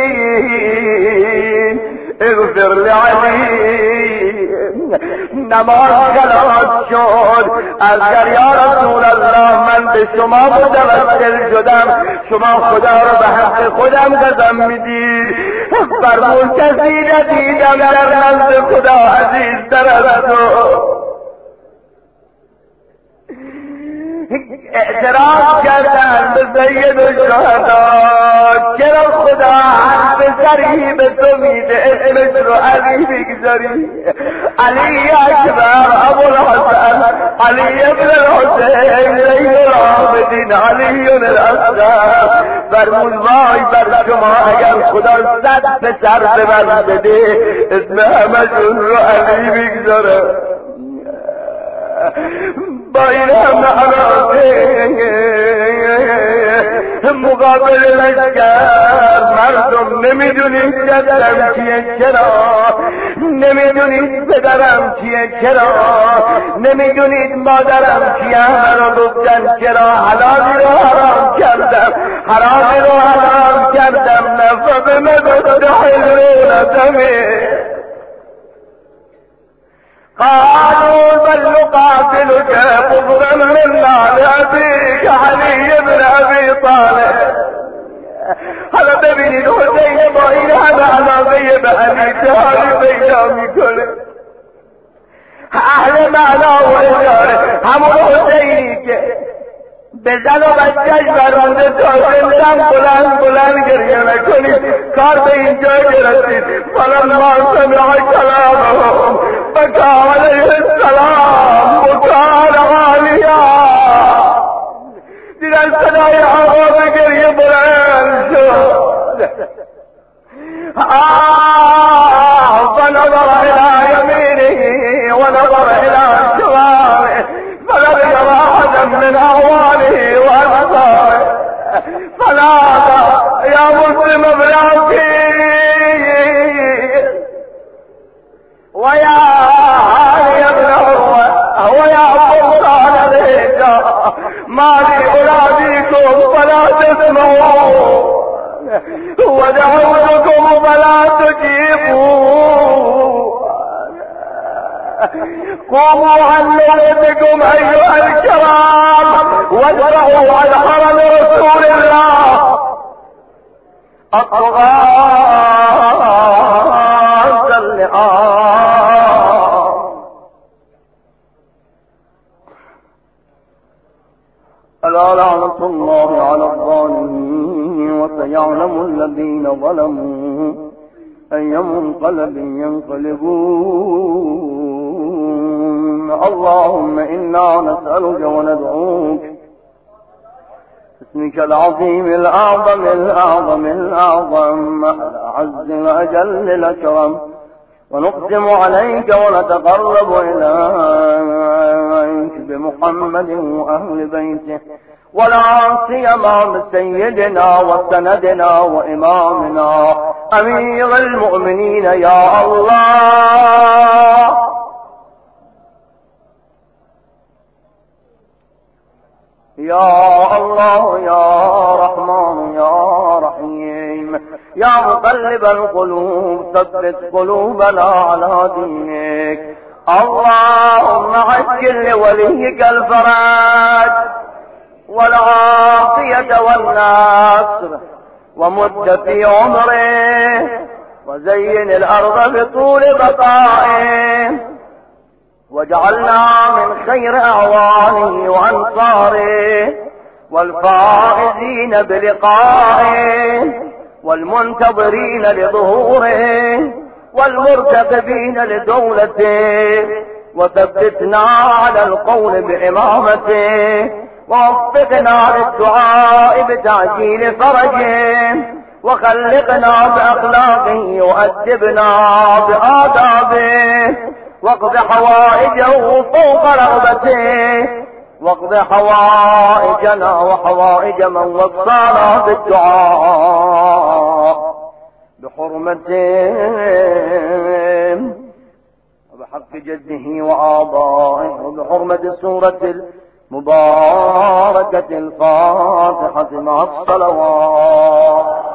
اغفر لعلی. نماز خلاص شد. اگر یا رسول الله من به شما متوسل شدم، شما خدا رو به حق خودم قسم میدید. فرمود کسی ندیدم در نزد خدا عزیزتر از تو. اعتراض کردن به سید الشهدا، چرا خدا حرف سری به تو میده اسمش رو علی بگذاری؟ علی اکبر ابوالحسن علی ابن الحسین زین العابدین علی الاصغر. فرمود وای بر شما اگر خدا صد پسر به من بده اسم همشون رو علی بگذاره. با این همه علاقه مقابل لشکر مردم نمیدونید جدم کیه چرا، نمیدونید پدرم کیه چرا، نمیدونید مادرم کیه منو گفتن چرا، حلالی رو حرام کردم، حرامی رو حرام کردم، نفت نگفت حلون دمه. قالوا بل نقاتلك كفرا منا لأبيك علي بن أبي طالب. حالا ببینید حسین با این همه علاقه به علی چه حالی پیدا میکنه. اهل معنا و اشاره همون حسینی که به زن و بچهش برانده تا زندن بلند بلند گریه نکنید، کار به اینجا گرسید. فلما سمع کلامهم بکا علیه السلام بکا عالیا، دیدن صدای آواز گریه بلند شد. آه فنظر الى یمینه و نظر الى شماله فلم يرى احدا من اعوانه وانصاره فنادى يا مسلم ابنتي ويا هاني ابن عروه ويا سلطان بيته ما لي اناديكم فلا تسمعوا ودعوتكم فلا تجيبوا قوموا عن مولدكم ايها الكرام وادفعوا عن حرم رسول الله الطغاة اللئام. ألا لعنة الله على الظالمين وسيعلم الذين ظلموا أي منقلب ينقلبون. اللهم إنا نسألك وندعوك باسمك العظيم الأعظم الأعظم الأعظم الأعز الأجل الأكرم، ونقسم عليك ونتقرب إليك بمحمد وأهل بيته ولا سيما بسيدنا وسندنا وإمامنا أمير المؤمنين يا الله. يا الله يا رحمن يا رحيم يا مقلب القلوب ثبت قلوبنا على دينك. اللهم عجل لوليك الفرج والعافية والنصر ومد في عمره وزين الأرض بطول بقائه واجعلنا من خير أعوانه وأنصاره والفائزين بلقائه والمنتظرين لظهوره والمرتقبين لدولته، وثبتنا على القول بإمامته ووفقنا للدعاء بتعجيل فرجه وخلقنا بأخلاقه وأدبنا بآدابه واقض حوائجه فوق رغبته واقض حوائجنا وحوائج من وصانا بالدعاء بحرمته وبحق جده وآبائه وبحرمة سورة المباركة الفاتحة مع الصلوات.